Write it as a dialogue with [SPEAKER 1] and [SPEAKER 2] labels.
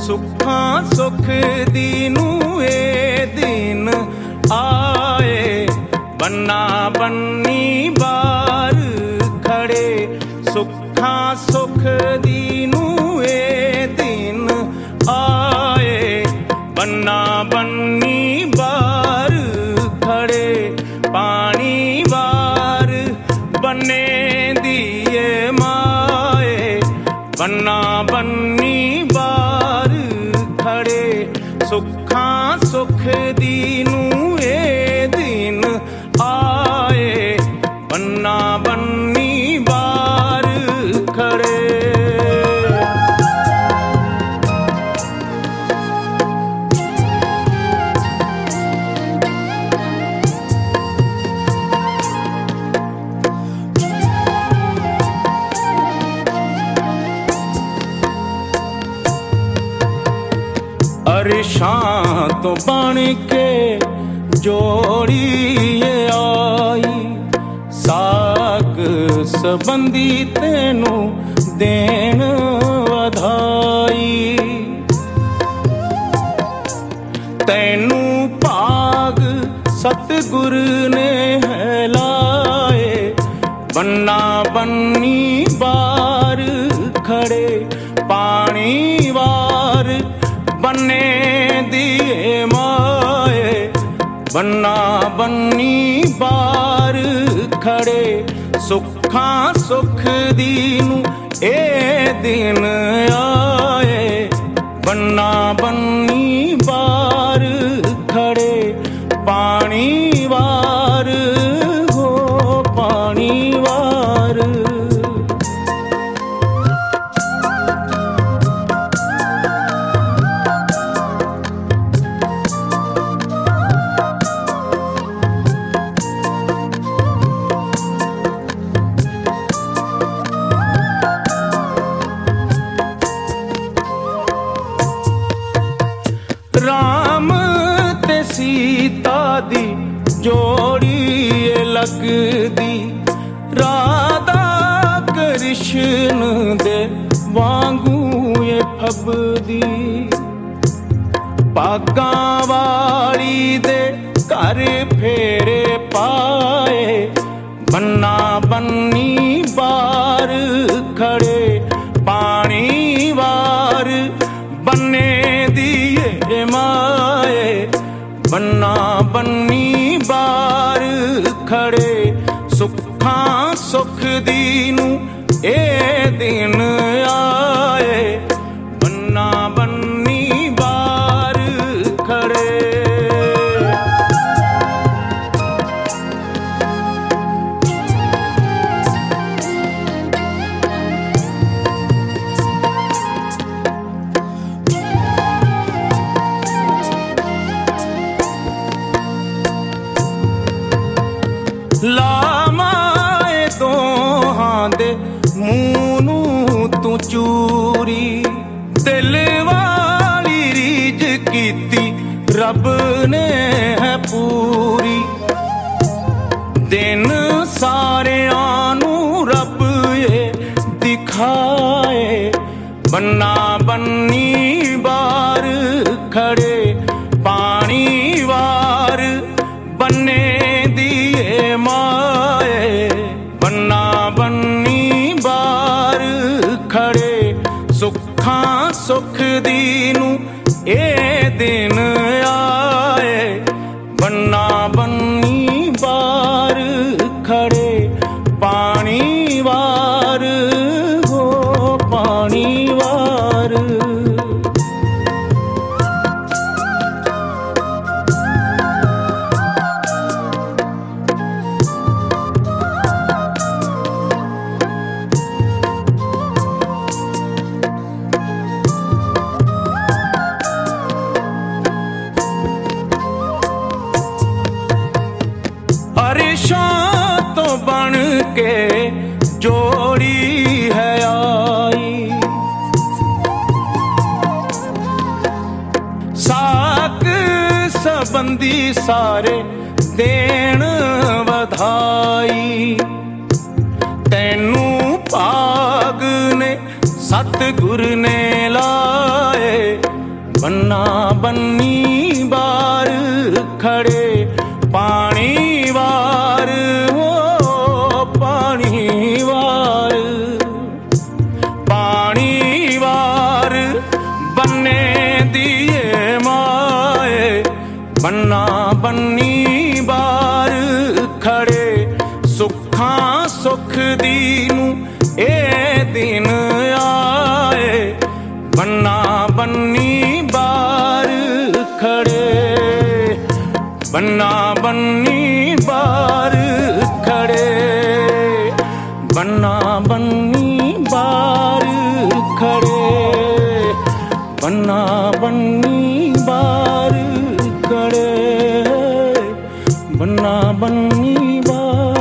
[SPEAKER 1] ਸੁੱਖਾਂ ਸੁਖ ਦੀ ਨੂੰ ਇਹ ਦਿਨ ਆਏ। ਬੰਨਾ ਬੰਨੀ ਬਾਰ ਖੜੇ ਸੁੱਖਾਂ ਸੁਖ ਦੀ ਨੂੰ ਇਹ ਦਿਨ ਆਏ। ਬੰਨਾ ਬੰਨੀ ਬਾਰ ਖੜੇ ਪਾਣੀ ਵਾਰ ਬੰਨੇ ਦੀਏ ਮਾਏ। ਬੰਨਾ ਬੰਨੀ ਬਾਰ ਖੜੇ ਸੁੱਖਾਂ ਸੁਖ ਦੀ ਨੂੰ ਇਹ ਦਿਨ ਆਏ। ਬੰਨਾ ਬੰਨੀ ਬਾਰ ਖੜੇ ਅਰਸ਼ਾਂ ਤੋਂ ਬਣ ਕੇ ਜੋੜੀਏ ਆਈ। ਸਾਕ ਸੰਬੰਧੀ ਤੈਨੂੰ ਦੇਣ ਵਧਾਈ। ਤੈਨੂੰ ਭਾਗ ਸਤਿਗੁਰ ਨੇ ਹੈ ਲਾਏ। ਬੰਨਾ ਬੰਨੀ ਬਾਰ ਖੜੇ ਪਾਣੀ ਵਾਰ ਬੰਨੇ ਦੀਏ ਮਾਏ। ਬੰਨਾ ਬੰਨੀ ਬਾਰ ਖੜੇ ਸੁੱਖਾਂ ਸੁਖ ਦੀ ਨੂੰ ਇਹ ਦਿਨ ਆਏ। ਬੰਨਾ ਬੰਨੀ ਬਾਰ ਖੜੇ ਪਾਣੀ ਵਾਰ ਹੋ ਪਾਣੀ ਵਾਰ। ਰਾਮ ਤੇ ਸੀਤਾ ਦੀ ਜੋੜੀ ਲੱਗਦੀ। ਰਾਧਾ ਕ੍ਰਿਸ਼ਨ ਦੇ ਵਾਂਗੂ ਇਹ ਫੱਬਦੀ। ਭਾਗਾਂ ਵਾਲੀ ਦੇ ਘਰ ਫੇਰੇ ਪਾਏ। ਬੰਨਾ ਬੰਨੀ ਬਾਰ ਖੜੇ ਪਾਣੀ ਵਾਰ ਬੰਨੇ ਦੀਏ ਮਾਏ। ਬੰਨਾ ਬੰਨੀ ਬਾਰ ਖੜੇ ਸੁੱਖਾਂ ਸੁਖ ਦੀ ਨੂੰ ਇਹ ਦਿਨ ਆਏ। ਬੰਨਾ ਬੰਨੀ ਬਾਰ ਖੜੇ ਲਾਵਾਂ ਦੋਹਾਂ ਦੇ ਮੂੰਹ ਨੂੰ ਤੂੰ ਚੂਰੀ। ਦਿਲ ਵਾਲੀ ਰੀਝ ਕੀਤੀ ਰੱਬ ਨੇ ਹੈ ਪੂਰੀ। ਦਿਨ ਸਾਰਿਆਂ ਨੂੰ ਰੱਬ ਇਹ ਦਿਖਾਏ। ਬੰਨਾ ਬੰਨੀ ਬਾਰ ਖੜੇ ਪਾਣੀ ਵਾਰ ਬੰਨੇ ਦੀਏ ਮਾਏ। ਬੰਨਾ ਬੰਨੀ ਬਾਰ ਖੜੇ ਸੁੱਖਾਂ ਸੁਖ ਦੀ ਨੂੰ ਇਹ ਦਿਨ ਆਏ। ਬੰਨਾ ਬੰਨੀ ਬਾਰ ਖੜੇ ਪਾਣੀ ਵਾਰ ਹੋ ਪਾਣੀ ਵਾਰ। ਅਰਸ਼ਾਂ ਤੋਂ ਬਣ ਕੇ ਜੋੜੀ ਹੈ ਆਈ। ਸਾਕ ਸੰਬੰਧੀ ਸਾਰੇ ਦੇਣ ਵਧਾਈ। ਤੈਨੂੰ ਭਾਗ ਨੇ ਸਤਿਗੁਰ ਨੇ ਲਾਏ। ਬੰਨਾ ਬੰਨੀ ਬਾਰ ਖੜੇ ਪਾਣੀ ਵਾਰ ਹੋ ਪਾਣੀ ਵਾਰ ਪਾਣੀ ਵਾਰ ਬੰਨੇ ਦੀਏ ਮਾਏ ਬੰਨਾ ਬੰਨੀ ਬਾਰ ਖੜੇ ਸੁੱਖਾਂ ਸੁਖ ਦੀ ਨੂੰ ਇਹ ਦਿਨ ਆਏ ਬੰਨਾ ਬੰਨੀ ਬਾਰ ਖੜੇ ਬੰਨਾ ਬੰਨੀ ਬਾਰ ਖੜੇ ਬੰਨਾ ਬੰਨੀ ਬਾਰ ਖੜੇ ਬੰਨਾ ਬੰਨੀ ਬਾਰ ਖੜੇ ਬੰਨਾ ਬੰਨੀ ਬਾਰ